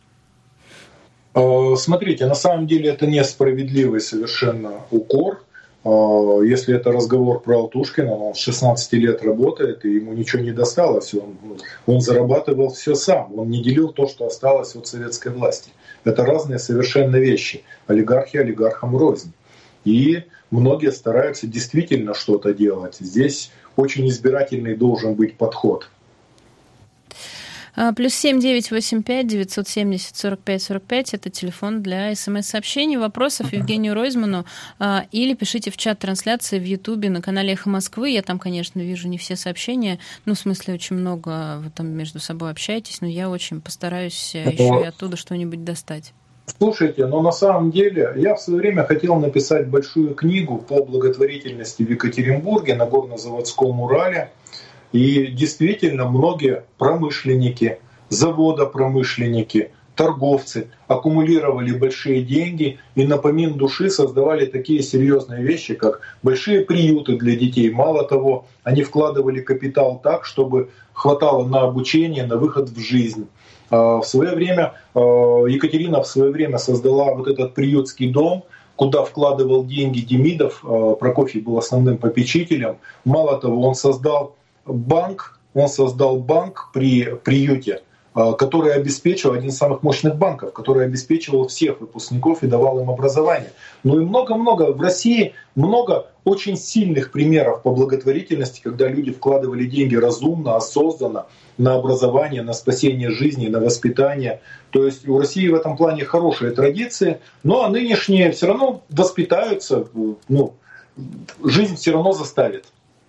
Смотрите, на самом деле это несправедливый совершенно укор. Если это разговор про Алтушкина, он с шестнадцати лет работает, и ему ничего не досталось. Он, он зарабатывал все сам. Он не делил то, что осталось от советской власти. Это разные совершенно вещи. Олигархи олигархам рознь. И многие стараются действительно что-то делать. Здесь очень избирательный должен быть подход. Плюс семь девять восемь пять девятьсот семьдесят сорок пять сорок пять это телефон для смс-сообщений, вопросов Евгению Ройзману, или пишите в чат трансляции в Ютубе на канале «Эхо Москвы». Я там, конечно, вижу не все сообщения, ну, в смысле, очень много вы там между собой общаетесь, но я очень постараюсь еще и оттуда что-нибудь достать. Слушайте, но на самом деле я в свое время хотел написать большую книгу по благотворительности в Екатеринбурге на горнозаводском Урале. И действительно многие промышленники, заводопромышленники, торговцы аккумулировали большие деньги и на помин души создавали такие серьезные вещи, как большие приюты для детей. Мало того, они вкладывали капитал так, чтобы хватало на обучение, на выход в жизнь. В свое время Екатерина в свое время создала вот этот приютский дом, куда вкладывал деньги Демидов. Прокофий был основным попечителем. Мало того, он создал банк, он создал банк при приюте, который обеспечивал, один из самых мощных банков, который обеспечивал всех выпускников и давал им образование. Ну и много-много, в России много очень сильных примеров по благотворительности, когда люди вкладывали деньги разумно, осознанно, на образование, на спасение жизни, на воспитание. То есть у России в этом плане хорошие традиции, но нынешние все равно воспитаются, ну, жизнь все равно заставит.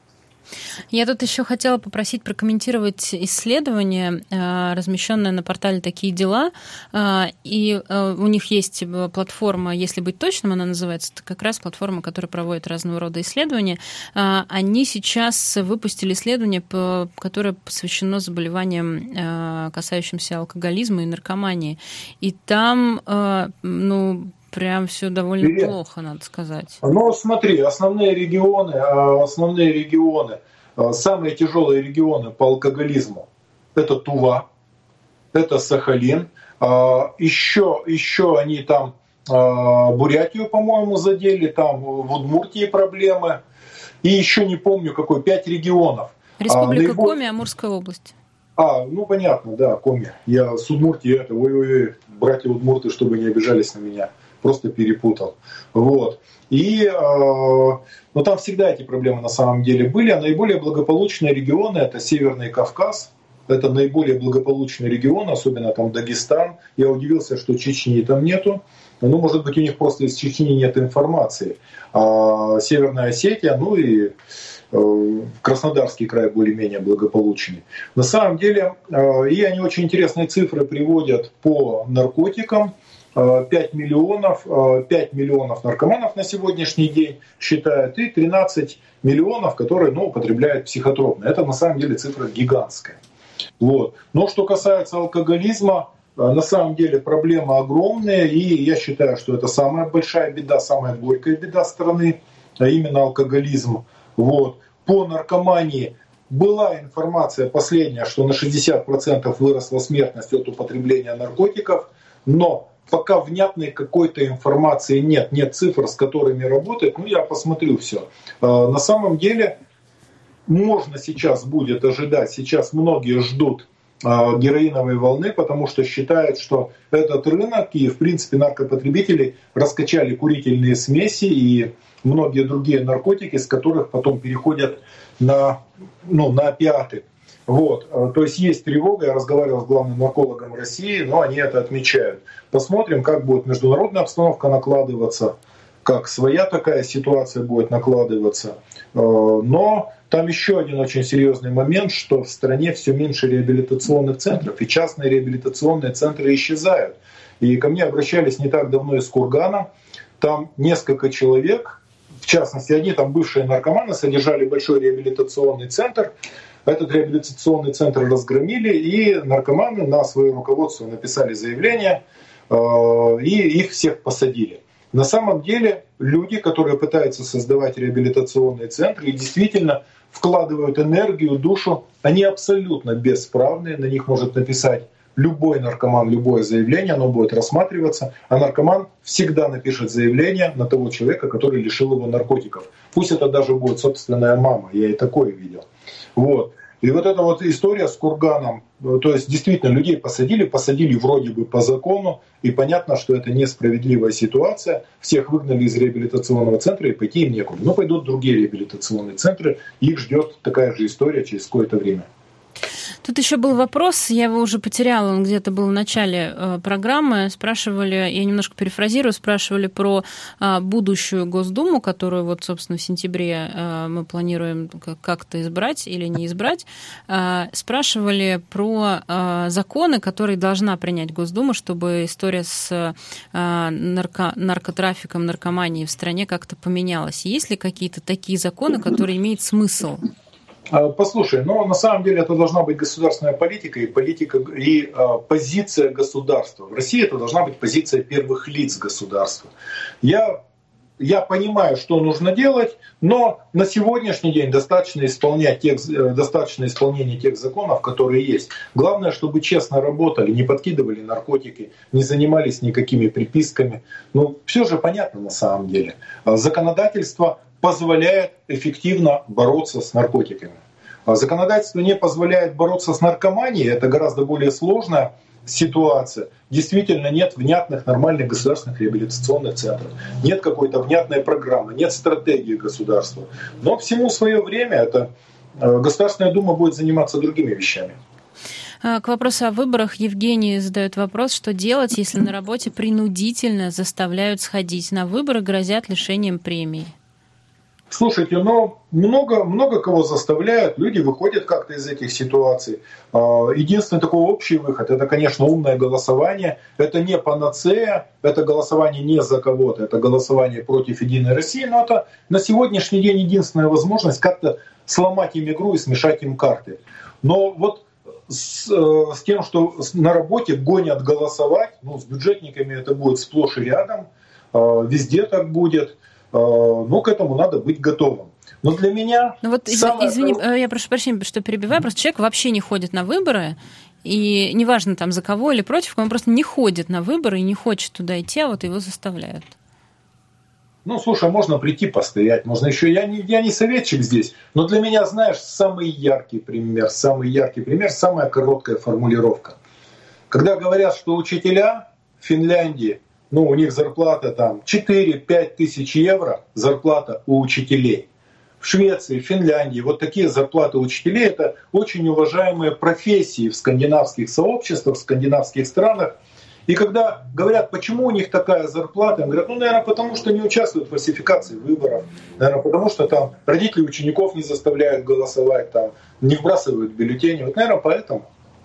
Я тут еще хотела попросить прокомментировать исследование, размещенное на портале «Такие дела». И у них есть платформа, если быть точным, она называется, это как раз платформа, которая проводит разного рода исследования. Они сейчас выпустили исследование, которое посвящено заболеваниям, касающимся алкоголизма и наркомании. И там, ну, прям все довольно Привет. плохо, надо сказать. Ну, смотри, основные регионы, основные регионы, самые тяжелые регионы по алкоголизму — это Тува, это Сахалин. Еще, еще они там Бурятию, по-моему, задели, там в Удмуртии проблемы. И еще не помню какой, пять регионов. Республика Наиболее... Коми, Амурская область. А, ну понятно, да, Коми. Я с Удмуртии, это, ой-ой-ой, братья удмурты, чтобы не обижались на меня. Просто перепутал. Вот. И э, ну, там всегда эти проблемы на самом деле были. А наиболее благополучные регионы — это Северный Кавказ. Это наиболее благополучный регион, особенно там Дагестан. Я удивился, что Чечни там нету. Ну, может быть, у них просто из Чечни нет информации. А Северная Осетия, ну и э, Краснодарский край более-менее благополучный. На самом деле, э, и они очень интересные цифры приводят по наркотикам. пять миллионов, пять миллионов наркоманов на сегодняшний день считают, и тринадцать миллионов, которые, ну, употребляют психотропные. Это на самом деле цифра гигантская. Вот. Но что касается алкоголизма, на самом деле проблема огромная, и я считаю, что это самая большая беда, самая горькая беда страны, а именно алкоголизм. Вот. По наркомании была информация последняя, что на шестьдесят процентов выросла смертность от употребления наркотиков, но пока внятной какой-то информации нет, нет цифр, с которыми работать, ну я посмотрю все. На самом деле можно сейчас будет ожидать, сейчас многие ждут героиновой волны, потому что считают, что этот рынок и в принципе наркопотребители раскачали курительные смеси и многие другие наркотики, с которых потом переходят на, ну, на опиаты. Вот. То есть есть тревога, я разговаривал с главным наркологом России, но они это отмечают. Посмотрим, как будет международная обстановка накладываться, как своя такая ситуация будет накладываться. Но там еще один очень серьезный момент, что в стране все меньше реабилитационных центров, и частные реабилитационные центры исчезают. И ко мне обращались не так давно из Кургана, там несколько человек, в частности, они там бывшие наркоманы, содержали большой реабилитационный центр. Этот реабилитационный центр разгромили, и наркоманы на свое руководство написали заявление, и их всех посадили. На самом деле люди, которые пытаются создавать реабилитационные центры и действительно вкладывают энергию, душу, они абсолютно бесправные, на них может написать любой наркоман, любое заявление, оно будет рассматриваться, а наркоман всегда напишет заявление на того человека, который лишил его наркотиков. Пусть это даже будет собственная мама, я и такое видел. Вот. И вот эта вот история с Курганом, то есть действительно людей посадили, посадили вроде бы по закону, и понятно, что это несправедливая ситуация, всех выгнали из реабилитационного центра и пойти им некуда. Но пойдут другие реабилитационные центры, их ждет такая же история через какое-то время. Тут еще был вопрос, я его уже потеряла, он где-то был в начале э, программы. Спрашивали, я немножко перефразирую, спрашивали про э, будущую Госдуму, которую вот, собственно, в сентябре э, мы планируем как-то избрать или не избрать. Э, спрашивали про э, законы, которые должна принять Госдума, чтобы история с э, нарко- наркотрафиком, наркоманией в стране как-то поменялась. Есть ли какие-то такие законы, которые имеют смысл? Послушай, но на самом деле это должна быть государственная политика и политика и а, позиция государства. В России это должна быть позиция первых лиц государства. Я, я понимаю, что нужно делать, но на сегодняшний день достаточно исполнять тех, достаточно исполнения тех законов, которые есть. Главное, чтобы честно работали, не подкидывали наркотики, не занимались никакими приписками. Ну, все же понятно на самом деле. Законодательство позволяет эффективно бороться с наркотиками. Законодательство не позволяет бороться с наркоманией, это гораздо более сложная ситуация. Действительно нет внятных, нормальных государственных реабилитационных центров, нет какой-то внятной программы, нет стратегии государства. Но всему свое время, это Государственная Дума будет заниматься другими вещами. К вопросу о выборах Евгений задает вопрос, что делать, если на работе принудительно заставляют сходить на выборы, грозят лишением премии. Слушайте, но много, много кого заставляют, люди выходят как-то из этих ситуаций. Единственный такой общий выход — это, конечно, умное голосование. Это не панацея, это голосование не за кого-то, это голосование против Единой России. Но это на сегодняшний день единственная возможность как-то сломать им игру и смешать им карты. Но вот с, с тем, что на работе гонят голосовать, ну, с бюджетниками это будет сплошь и рядом, везде так будет. Но к этому надо быть готовым. Но для меня... Ну вот, самое... Извини, я прошу прощения, что перебиваю, просто человек вообще не ходит на выборы, и неважно там за кого или против, он просто не ходит на выборы и не хочет туда идти, а вот его заставляют. Ну, слушай, можно прийти постоять, можно еще... Я не, я не советчик здесь, но для меня, знаешь, самый яркий пример, самый яркий пример, самая короткая формулировка. Когда говорят, что учителя в Финляндии, ну, у них зарплата там четыре-пять тысяч евро, зарплата у учителей. В Швеции, в Финляндии вот такие зарплаты учителей — это очень уважаемые профессии в скандинавских сообществах, в скандинавских странах. И когда говорят, почему у них такая зарплата, они говорят, ну, наверное, потому что не участвуют в фальсификации выборов, наверное, потому что там родители учеников не заставляют голосовать, там, не вбрасывают бюллетени. Вот, наверное, поэтому.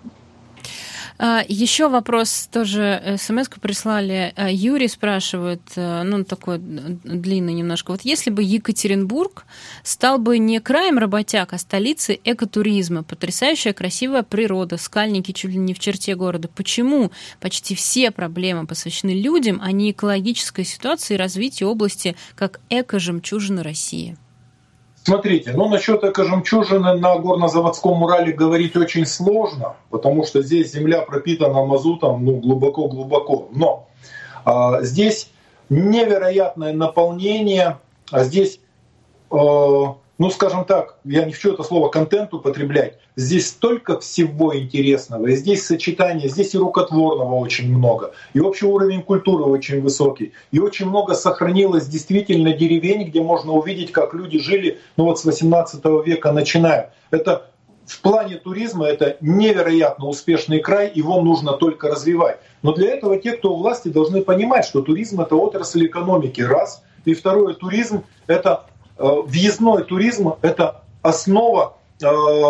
Еще вопрос тоже, смс-ку прислали. Юрий спрашивает, ну, такой длинный немножко. Вот если бы Екатеринбург стал бы не краем работяг, а столицей экотуризма, потрясающая красивая природа, скальники чуть ли не в черте города, почему почти все проблемы посвящены людям, а не экологической ситуации и развитию области как эко-жемчужины России? Смотрите, ну насчет эко-жемчужины на горнозаводском Урале говорить очень сложно, потому что здесь земля пропитана мазутом, ну, глубоко-глубоко. Но а, здесь невероятное наполнение, а здесь, э, ну скажем так, я не хочу это слово контент употреблять, здесь столько всего интересного, и здесь сочетание, здесь и рукотворного очень много, и общий уровень культуры очень высокий, и очень много сохранилось действительно деревень, где можно увидеть, как люди жили, ну вот с восемнадцатого века начиная. Это в плане туризма это невероятно успешный край, его нужно только развивать. Но для этого те, кто у власти, должны понимать, что туризм — это отрасль экономики, раз, и второе, туризм — это э, въездной туризм, это основа э,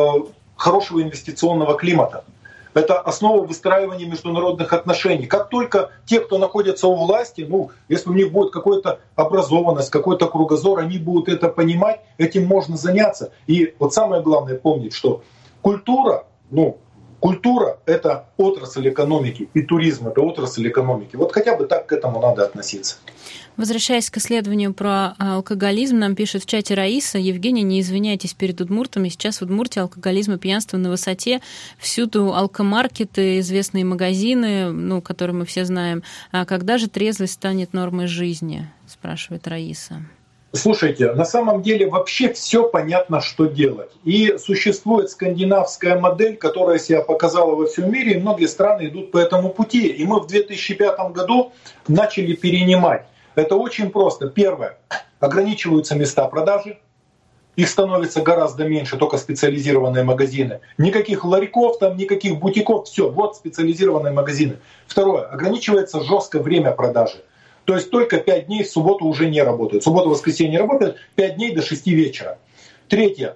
хорошего инвестиционного климата. Это основа выстраивания международных отношений. Как только те, кто находится у власти, ну, если у них будет какая-то образованность, какой-то кругозор, они будут это понимать, этим можно заняться. И вот самое главное помнить, что культура, ну, культура — это отрасль экономики, и туризм — это отрасль экономики. Вот хотя бы так к этому надо относиться. Возвращаясь к исследованию про алкоголизм, нам пишет в чате Раиса: Евгений, не извиняйтесь перед удмуртами, сейчас в Удмуртии алкоголизм и пьянство на высоте, всюду алкомаркеты, известные магазины, ну, которые мы все знаем. А когда же трезвость станет нормой жизни, спрашивает Раиса. Слушайте, на самом деле вообще все понятно, что делать. И существует скандинавская модель, которая себя показала во всем мире, и многие страны идут по этому пути. И мы в две тысячи пятом году начали перенимать. Это очень просто. Первое. Ограничиваются места продажи. их становится гораздо меньше, только специализированные магазины. Никаких ларьков, там, никаких бутиков, все, вот специализированные магазины. Второе, ограничивается жестко время продажи. То есть только пять дней в субботу уже не работают. Суббота, воскресенье работает, пять дней до шести вечера. Третье,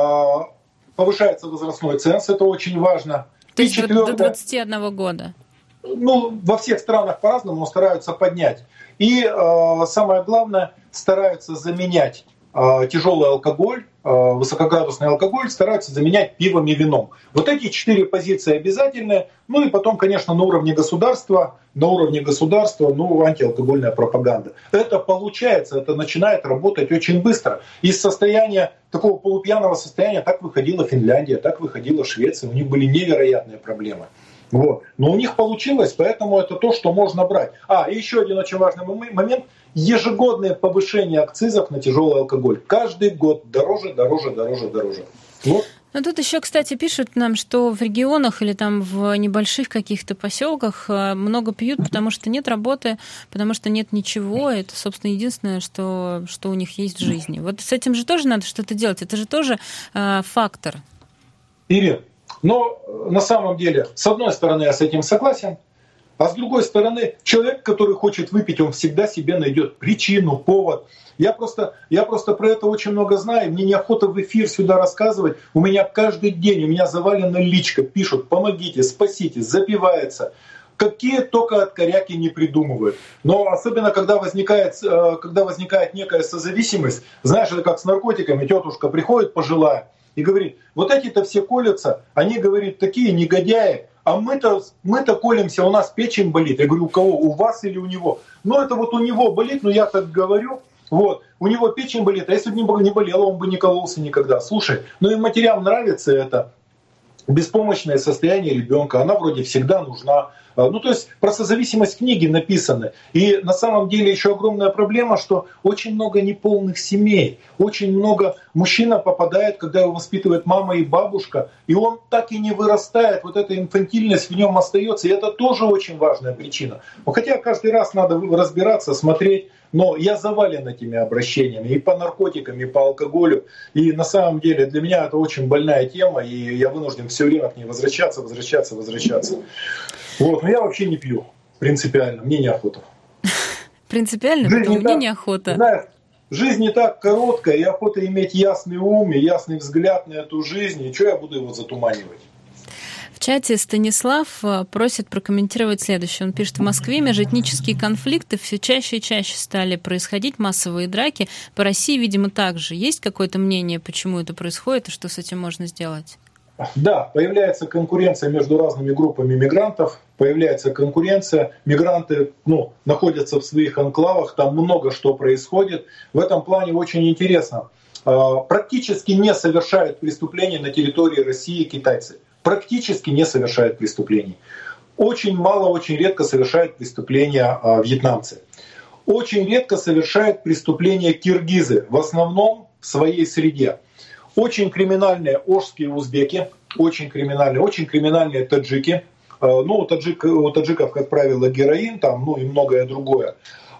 повышается возрастной ценз, это очень важно. То есть до двадцати одного года? Ну, во всех странах по-разному, но стараются поднять. И самое главное, стараются заменять тяжелый алкоголь, высокоградусный алкоголь стараются заменять пивом и вином. Вот эти четыре позиции обязательны. Ну и потом, конечно, на уровне государства, на уровне государства, ну, антиалкогольная пропаганда. Это получается, это начинает работать очень быстро. Из состояния, такого полупьяного состояния, так выходила Финляндия, так выходила Швеция. У них были невероятные проблемы. Вот. Но у них получилось, поэтому это то, что можно брать. А, и еще один очень важный момент. Ежегодное повышение акцизов на тяжелый алкоголь. Каждый год дороже, дороже, дороже, дороже. Вот. Ну тут еще, кстати, пишут нам, что в регионах или там в небольших каких-то поселках много пьют, потому что нет работы, потому что нет ничего. Это, собственно, единственное, что, что у них есть в жизни. Вот с этим же тоже надо что-то делать. Это же тоже э, фактор. Ирина, но на самом деле, с одной стороны, я с этим согласен, а с другой стороны, человек, который хочет выпить, он всегда себе найдет причину, повод. Я просто, я просто про это очень много знаю, мне неохота в эфир сюда рассказывать. У меня каждый день, у меня завалена личка, пишут: помогите, спасите, запивается. Какие только откоряки не придумывают. Но особенно, когда возникает, когда возникает некая созависимость, знаешь, это как с наркотиками, тетушка приходит пожилая и говорит: вот эти-то все колются, они, говорит, такие негодяи, а мы-то, мы-то колемся, у нас печень болит. Я говорю: у кого? У вас или у него? Ну это вот у него болит, но я так говорю. Вот, у него печень болит, а если бы не болело, он бы не кололся никогда. Слушай, ну и матерям нравится это беспомощное состояние ребенка, она вроде всегда нужна. Ну, то есть про созависимость книги написаны. И на самом деле еще огромная проблема, что очень много неполных семей. Очень много мужчина попадает, когда его воспитывает мама и бабушка, и он так и не вырастает. Вот эта инфантильность в нем остается. И это тоже очень важная причина. Но хотя каждый раз надо разбираться, смотреть. Но я завален этими обращениями и по наркотикам, и по алкоголю. И на самом деле для меня это очень больная тема, и я вынужден все время к ней возвращаться, возвращаться, возвращаться. Вот. Но я вообще не пью, принципиально, мне неохота. Принципиально? Потому мне неохота. Знаешь, жизнь не так короткая, и охота иметь ясный ум и ясный взгляд на эту жизнь, и что я буду его затуманивать? В чате Станислав просит прокомментировать следующее. Он пишет: в Москве межэтнические конфликты все чаще и чаще стали происходить, массовые драки. По России, видимо, также. Есть какое-то мнение, почему это происходит и что с этим можно сделать? Да, появляется конкуренция между разными группами мигрантов, появляется конкуренция, мигранты ну, находятся в своих анклавах, там много что происходит. В этом плане очень интересно. Практически не совершают преступления на территории России китайцы. Практически не совершают преступлений. Очень мало, очень редко совершают преступления вьетнамцы. Очень редко совершают преступления киргизы, в основном в своей среде. Очень криминальные ошские узбеки, очень криминальные, очень криминальные таджики. Ну, у, таджик, у таджиков, как правило, героин, там, ну и многое другое.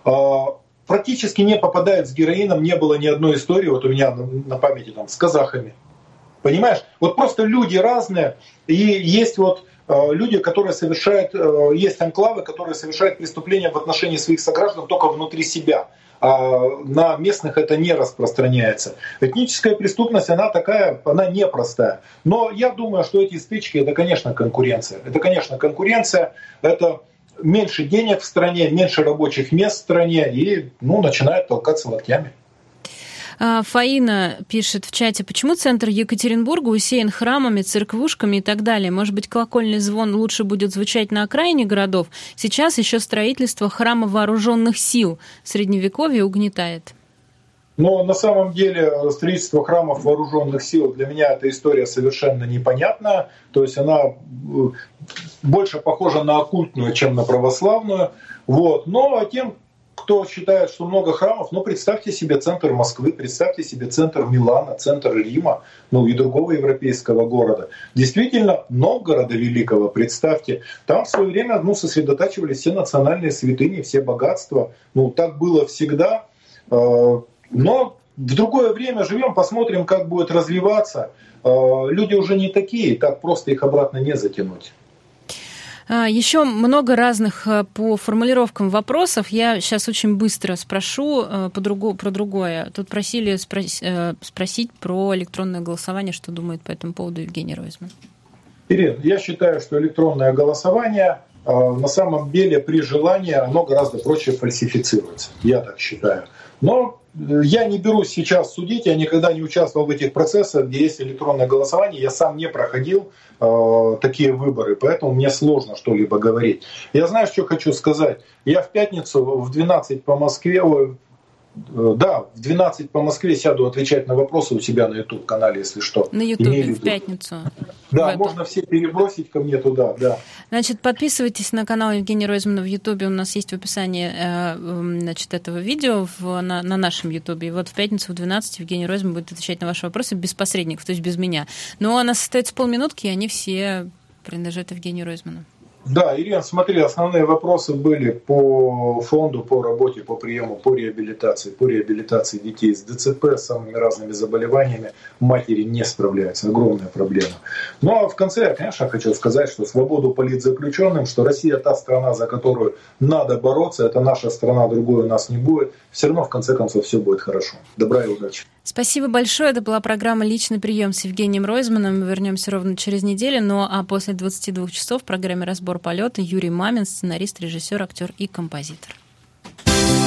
Практически не попадают с героином, не было ни одной истории, вот у меня на памяти там, с казахами. Понимаешь? Вот просто люди разные, и есть вот э, люди, которые совершают, э, есть анклавы, которые совершают преступления в отношении своих сограждан только внутри себя. А на местных это не распространяется. Этническая преступность, она такая, она непростая. Но я думаю, что эти стычки, это, конечно, конкуренция. Это, конечно, конкуренция, это меньше денег в стране, меньше рабочих мест в стране, и ну, начинают толкаться локтями. Фаина пишет в чате: почему центр Екатеринбурга усеян храмами, церквушками и так далее? Может быть, колокольный звон лучше будет звучать на окраине городов? Сейчас еще строительство храма вооруженных сил Средневековья угнетает. Но на самом деле строительство храмов вооруженных сил для меня эта история совершенно непонятная. То есть она больше похожа на оккультную, чем на православную. Вот. Но тем, кто считает, что много храмов, ну представьте себе центр Москвы, представьте себе центр Милана, центр Рима, ну и другого европейского города. Действительно, Новгорода Великого, представьте, там в свое время ну, сосредотачивались все национальные святыни, все богатства. Ну так было всегда. Но в другое время живем, посмотрим, как будет развиваться. Люди уже не такие, так просто их обратно не затянуть. Еще много разных по формулировкам вопросов. Я сейчас очень быстро спрошу по другу, про другое. Тут просили спрос, спросить про электронное голосование, что думает по этому поводу Евгений Ройзман. Ирина, я считаю, что электронное голосование на самом деле при желании оно гораздо проще фальсифицируется. Я так считаю. Но я не берусь сейчас судить, я никогда не участвовал в этих процессах, где есть электронное голосование, я сам не проходил э, такие выборы, поэтому мне сложно что-либо говорить. Я знаю, что хочу сказать. Я в пятницу в двенадцать по Москве, э, да, в двенадцать по Москве сяду отвечать на вопросы у себя на YouTube-канале, если что. На YouTube в пятницу. Да, в можно все перебросить ко мне туда, да. Значит, подписывайтесь на канал Евгения Ройзмана в YouTube, у нас есть в описании значит, этого видео в, на, на нашем YouTube. И вот в пятницу в двенадцать Евгений Ройзман будет отвечать на ваши вопросы без посредников, то есть без меня. Но у нас остается полминутки, и они все принадлежат Евгению Ройзману. Да, Ирина, смотри, основные вопросы были по фонду, по работе, по приему, по реабилитации, по реабилитации детей с ДЦП, с самыми разными заболеваниями. Матери не справляются, огромная проблема. Ну а в конце я, конечно, хочу сказать, что свободу политзаключенным, что Россия та страна, за которую надо бороться, это наша страна, другой у нас не будет. Все равно в конце концов все будет хорошо. Добра и удачи. Спасибо большое. Это была программа «Личный прием» с Евгением Ройзманом. Мы вернемся ровно через неделю. Ну а после двадцати двух часов в программе «Разбор полета» Юрий Мамин, сценарист, режиссер, актер и композитор.